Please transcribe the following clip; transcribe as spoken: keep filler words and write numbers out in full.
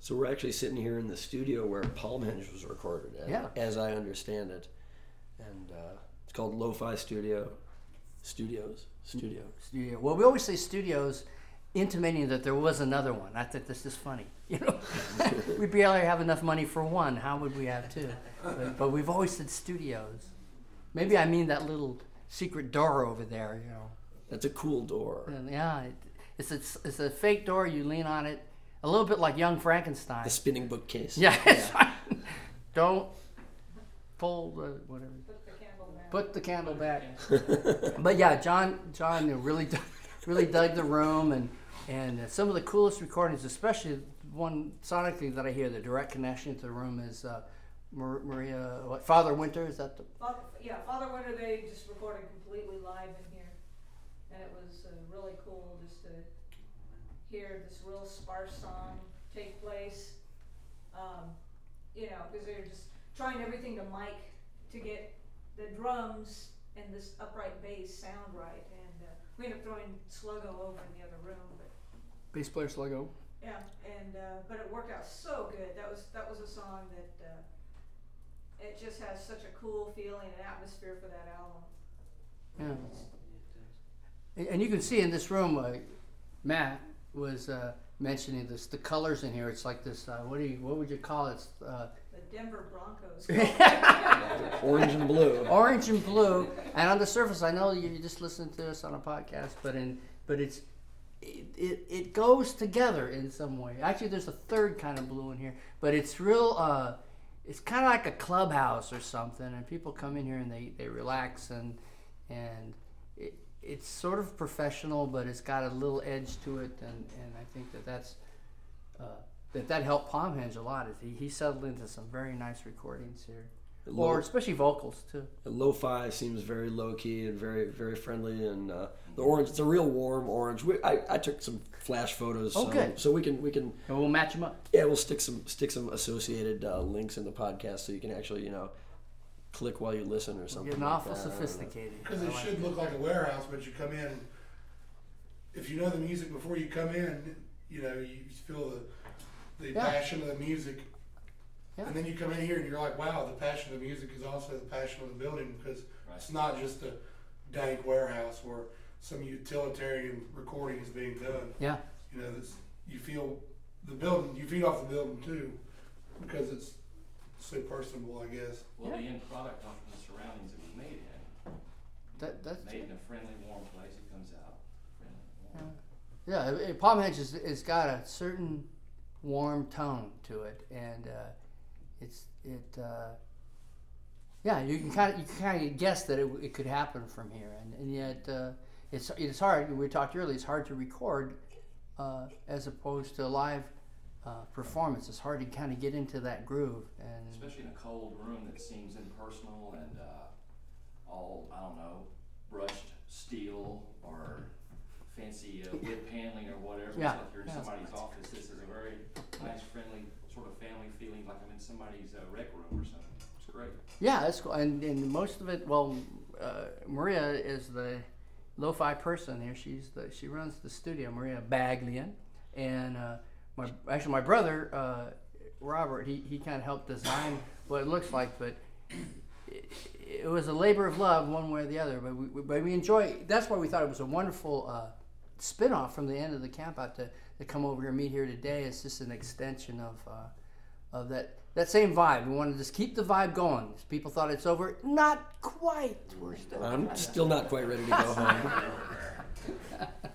So we're actually sitting here in the studio where Palmhenge was recorded, as, yeah. as I understand it. And uh, it's called Lo-Fi Studio. Studios. Studio. Studio. Well, we always say studios, intimating that there was another one. I think this is funny. You know, we barely have enough money for one. How would we have two? But, but we've always said studios. Maybe I mean that little secret door over there. You know. That's a cool door. And yeah, it, it's a, it's a fake door. You lean on it, a little bit like Young Frankenstein. The spinning bookcase. Yeah. yeah. Don't pull the whatever. Put the candle back. But yeah, John John really dug, really dug the room, and and some of the coolest recordings, especially one sonically that I hear, the direct connection to the room is uh, Maria what, Father Winter. Is that the? Father, yeah, Father Winter. They just recorded completely live in here, and it was uh, really cool just to hear this real sparse song take place. Um, you know, because they're just trying everything to mic to get the drums and this upright bass sound right, and uh, we ended up throwing Sluggo over in the other room, but Bass player Sluggo. yeah, and uh, but it worked out so good. That was that was a song that uh, it just has such a cool feeling and atmosphere for that album. Yeah, and you can see in this room, uh, Matt was uh, mentioning this. The colors in here, it's like this. Uh, what do you? What would you call it? Uh, The Denver Broncos. Orange and blue. Orange and blue, and on the surface, I know you just listened to us on a podcast, but in but it's it, it it goes together in some way. Actually, there's a third kind of blue in here, but it's real. Uh, it's kind of like a clubhouse or something, and people come in here and they, they relax, and and it, it's sort of professional, but it's got a little edge to it, and, and I think that that's. Uh, That that helped Palmhenge a lot. He he settled into some very nice recordings here, Low, or especially vocals too. Lo-fi seems very low key and very very friendly, and uh, the orange. It's a real warm orange. We, I, I took some flash photos. Oh, so, good. So we can we can. And we'll match them up. Yeah, we'll stick some stick some associated uh, links in the podcast so you can actually you know click while you listen or something. Getting like awful that. sophisticated. Because it I should like look like a warehouse, but you come in. If you know the music before you come in, you know you feel the. the Yeah. passion of the music, Yeah. and then you come in here and you're like, wow, the passion of the music is also the passion of the building, because Right. it's not just a dank warehouse where some utilitarian recording is being done. Yeah. You know, this, you feel the building, you feed off the building too, because it's so personable, I guess. Well, Yeah. the end product comes from the surroundings it was made in. That that's Made in a friendly, warm place, it comes out friendly, warm. yeah. It, it, Palmhenge has it's got a certain warm tone to it, and uh, it's it. Uh, yeah, you can kind of you can kind of guess that it, it could happen from here, and and yet uh, it's it's hard. We talked earlier. It's hard to record uh, as opposed to a live uh, performance. It's hard to kind of get into that groove, and Especially in a cold room that seems impersonal and uh, all, I don't know, brushed steel or fancy uh, wood paneling or whatever. Yeah. It's like you're in Yeah. somebody's office. This is a very nice, friendly, sort of family feeling, like I'm in somebody's uh, rec room or something. It's great. yeah, that's cool. And and most of it. Well, uh, Maria is the lo-fi person here. She's the she runs the studio. Maria Baglian, and uh, my actually my brother uh, Robert. He he kind of helped design what it looks like, but. It, it was a labor of love, one way or the other. But we, we but we enjoy. That's why we thought it was a wonderful uh, spin-off from the end of the camp out to, to come over here and meet here today. It's just an extension of uh, of that that same vibe. We wanted to just keep the vibe going. People thought it's over. Not quite. We're still. I'm still not quite ready to go home.